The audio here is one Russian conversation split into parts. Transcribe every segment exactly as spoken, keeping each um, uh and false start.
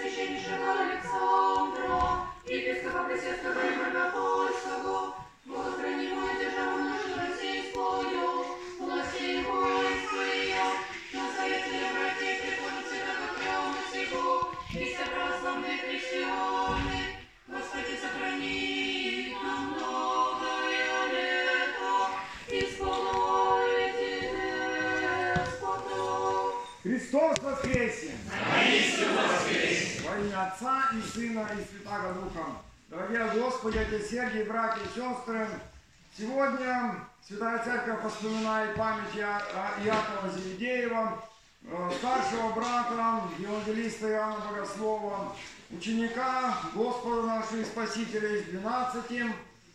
Преосвященнейшего Александра, епископа Пресвятого и Богопольского, благохранимую державу нашу российскую, властей воинские, настоятеля братьев приходят святого храма сего, и все православные христиане, Господи, сохрани нам многое лето, исполняйте Господа. Христос воскресе! Воистину воскресе! Во имя Отца и Сына и Святаго Духа. Дорогие Господи, отец Сергий, братья и сестры, сегодня Святая Церковь вспоминает память Иакова Зеведеева, старшего брата, евангелиста Иоанна Богослова, ученика Господа нашего Спасителя из двенадцати.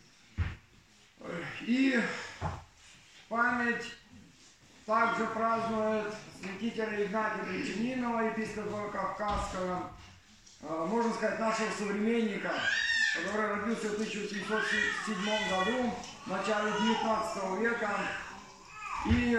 И память также празднует святителя Игнатия Брянчанинова, епископа Кавказского, можно сказать, нашего современника, который родился в тысяча восемьсот седьмом году, в начале девятнадцатого века, и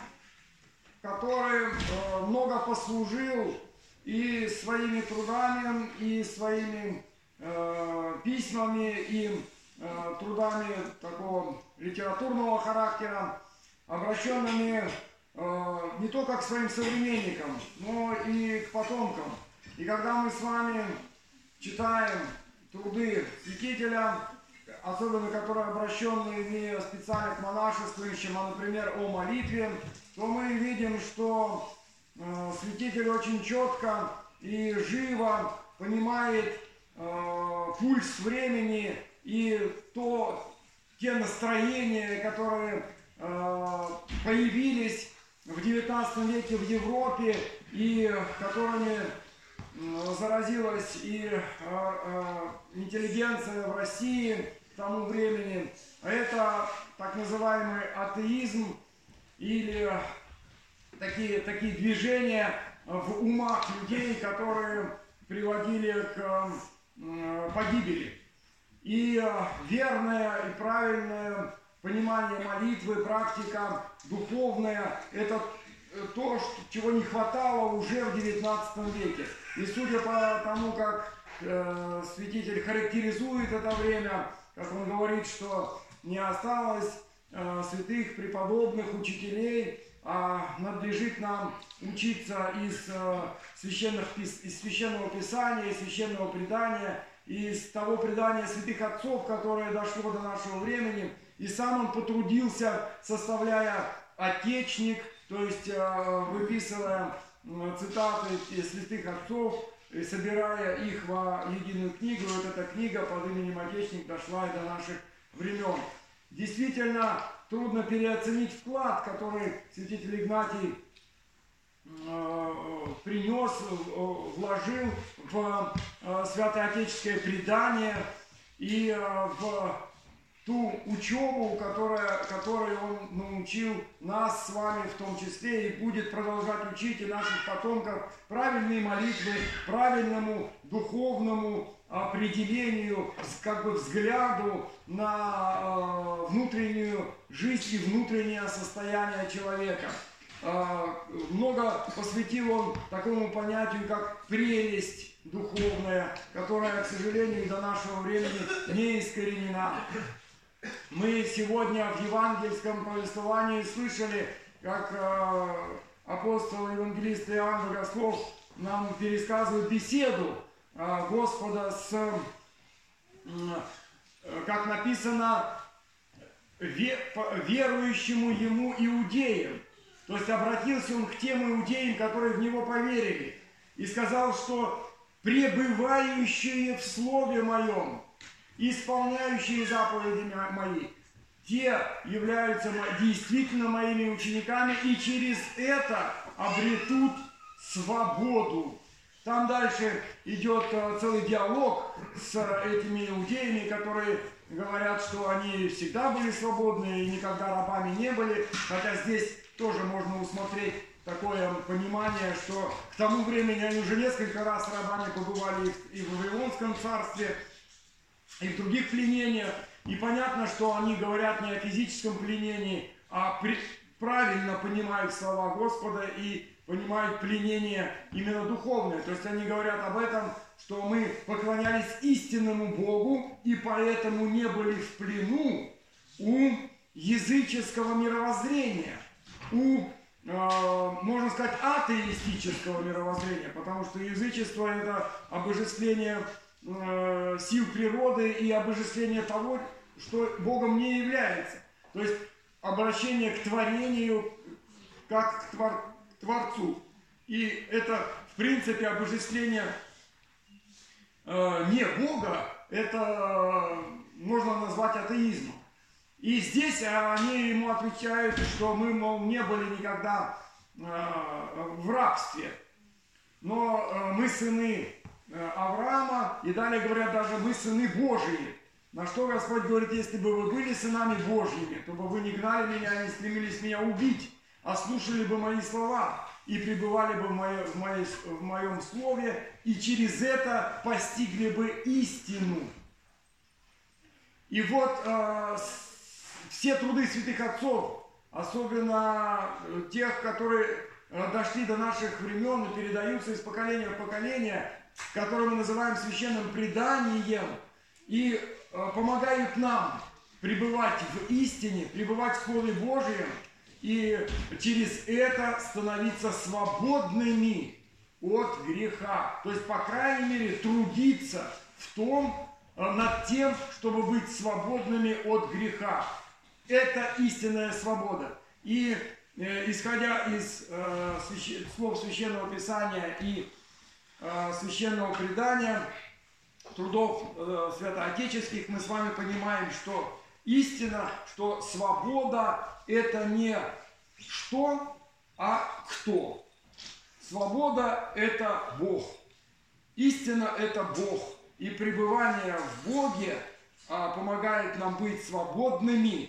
который много послужил и своими трудами, и своими э, письмами, и э, трудами такого литературного характера, обращенными э, не только к своим современникам, но и к потомкам. И когда мы с вами читаем труды святителя, особенно которые обращены не специально к монашествующим, а, например, о молитве, то мы видим, что э, святитель очень четко и живо понимает э, пульс времени и то, те настроения, которые э, появились в девятнадцатом веке в Европе и которыми э, заразилась и э, э, интеллигенция в России к тому времени. Это так называемый атеизм или такие, такие движения в умах людей, которые приводили к э, погибели. И верное и правильное понимание молитвы, практика духовная – это то, чего не хватало уже в девятнадцатом веке. И судя по тому, как э, святитель характеризует это время, как он говорит, что не осталось э, святых, преподобных, учителей, а надлежит нам учиться из, э, священных, из священного писания, из священного предания, из того предания святых отцов, которое дошло до нашего времени. И сам он потрудился, составляя отечник, то есть э, выписывая э, цитаты из святых отцов, и собирая их в единую книгу. Вот эта книга под именем «Отечник» дошла и до наших времен. Действительно, трудно переоценить вклад, который святитель Игнатий э, принес, э, вложил в э, святоотеческое предание и э, в ту учебу, которая, которой он научил нас с вами в том числе, и будет продолжать учить и наших потомков правильные молитвы, правильному духовному определению, как бы взгляду на э, внутреннюю жизнь и внутреннее состояние человека. Э, много посвятил он такому понятию, как прелесть духовная, которая, к сожалению, до нашего времени не искоренена. Мы сегодня в евангельском повествовании слышали, как э, апостол евангелист Иоанн Богослов нам пересказывает беседу э, Господа с, э, как написано, ве, верующему ему иудеям. То есть обратился он к тем иудеям, которые в него поверили, и сказал, что пребывающие в слове моем, исполняющие заповеди мои, те являются действительно моими учениками и через это обретут свободу. Там дальше идет целый диалог с этими иудеями, которые говорят, что они всегда были свободны и никогда рабами не были, хотя здесь тоже можно усмотреть такое понимание, что к тому времени они уже несколько раз рабами побывали и в Вавилонском царстве, и в других пленениях. И понятно, что они говорят не о физическом пленении, а при... правильно понимают слова Господа и понимают пленение именно духовное. То есть они говорят об этом, что мы поклонялись истинному Богу и поэтому не были в плену у языческого мировоззрения, у, э, можно сказать, атеистического мировоззрения, потому что язычество – это обожествление э, сил природы и обожествление того, что Богом не является. То есть обращение к творению как к, твор, к Творцу. И это, в принципе, обожествление э, не Бога, это можно назвать атеизмом. И здесь они ему отвечают, что мы, мол, не были никогда э, в рабстве, но э, мы сыны э, Авраама, и далее говорят даже, мы сыны Божии. На что Господь говорит, если бы вы были сынами Божьими, то бы вы не гнали меня, не стремились меня убить, а слушали бы мои слова и пребывали бы в, мое, в, моей, в моем слове, и через это постигли бы истину. И вот э, все труды святых отцов, особенно тех, которые дошли до наших времен и передаются из поколения в поколение, которые мы называем священным преданием, и помогают нам пребывать в истине, пребывать в Слове Божьем, и через это становиться свободными от греха. То есть, по крайней мере, трудиться в том, над тем, чтобы быть свободными от греха. Это истинная свобода. И э, исходя из э, свящ... слов Священного Писания и э, Священного Предания, трудов э, святоотеческих, мы с вами понимаем, что истина, что свобода – это не что, а кто. Свобода – это Бог. Истина – это Бог. И пребывание в Боге а, помогает нам быть свободными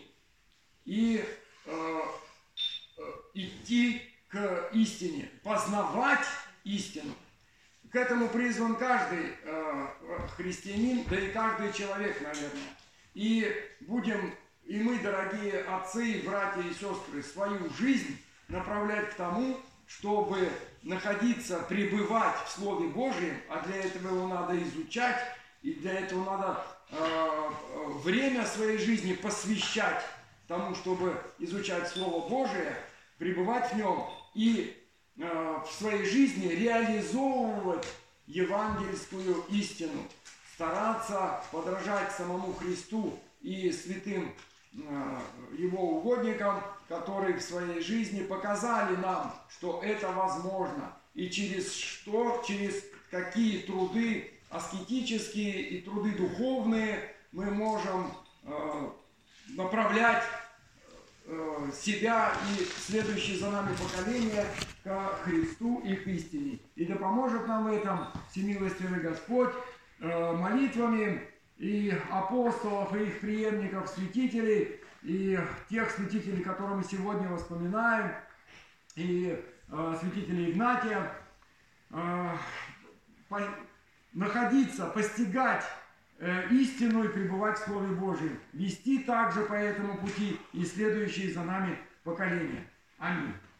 и э, э, идти к истине, познавать истину. К этому призван каждый э, христианин, да и каждый человек, наверное. И будем, и мы, дорогие отцы, братья и сестры, свою жизнь направлять к тому, чтобы находиться, пребывать в Слове Божьем, а для этого его надо изучать, и для этого надо э, время своей жизни посвящать тому, чтобы изучать Слово Божие, пребывать в нем и э, в своей жизни реализовывать евангельскую истину, стараться подражать самому Христу и святым э, Его угодникам, которые в своей жизни показали нам, что это возможно, и через что, через какие труды аскетические и труды духовные мы можем э, направлять э, себя и следующие за нами поколения к Христу и к истине. И да поможет нам в этом всемилостивый Господь э, молитвами и апостолов, и их преемников, святителей, и тех святителей, которые мы сегодня вспоминаем, и э, святителей Игнатия, э, по, находиться, постигать э, истину и пребывать в Слове Божьем, вести также по этому пути и следующие за нами поколения. Аминь.